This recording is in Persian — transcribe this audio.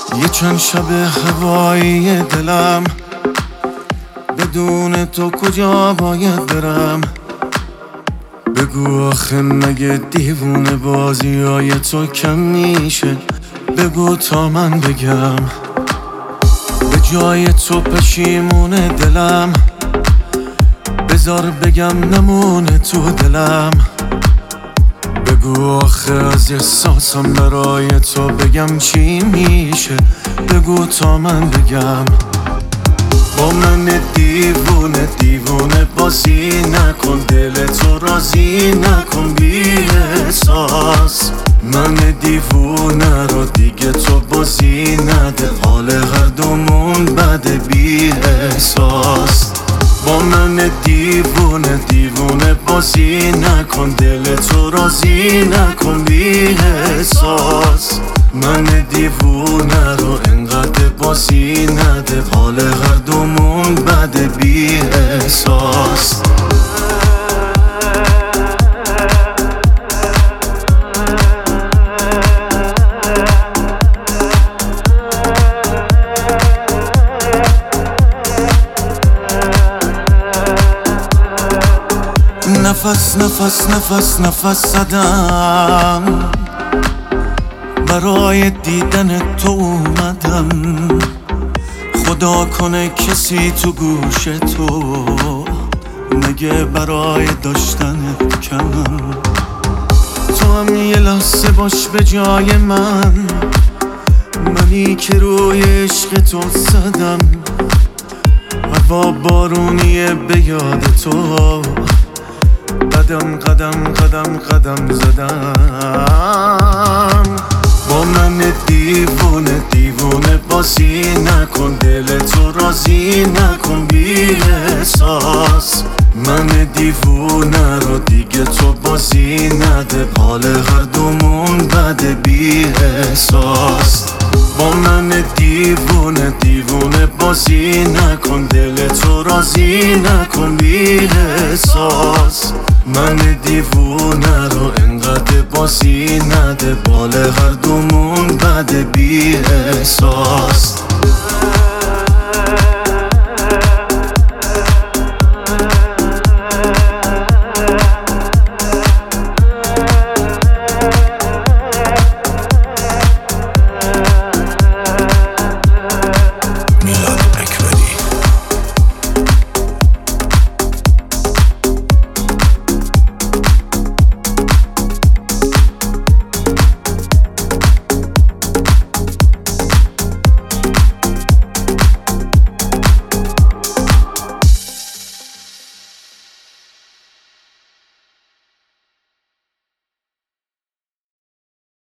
یه چند شب هوایی دلم، بدون تو کجا باید برم؟ بگو آخه مگه دیوونه بازی های تو کم میشه؟ بگو تا من بگم. به جای تو پشیمونه دلم، بذار بگم نمونه تو دلم. بگو آخه از احساسم برای تو بگم چی میشه؟ بگو تا من بگم. با من دیوونه دیوونه بازی نکن، دل تو راضی نکن بی احساس. من دیوونه رو دیگه تو بازی نده، حال هر دومون بده بی احساس. با من دیوونه دیوونه بازی نکن، دل تو راضی نکن بی احساس. من دیوونه رو انقدر بازی نده، حال هر دومون بده بی احساس. نفس نفس نفس نفس زدم، برای دیدن تو اومدم. خدا کنه کسی تو گوش تو نگه برای داشتنت کمم. تو هم یه لحظه باش به جای منی که روی عشق تو زدم. هوا بارونیه به یاد تو، قدم قدم قدم قدم زدم. با من دیوونه دیوونه بازی نکن، دل تو راضی نکن بی احساس. من دیوونه رو دیگه تو بازی نده، حال هر دومون بده بی احساس. با من دیوونه دیوونه بازی نکن، دل تو راضی نکن بی احساس. من دیوونه رو انقدر بازی نده، بال هر دومون بده بی احساس.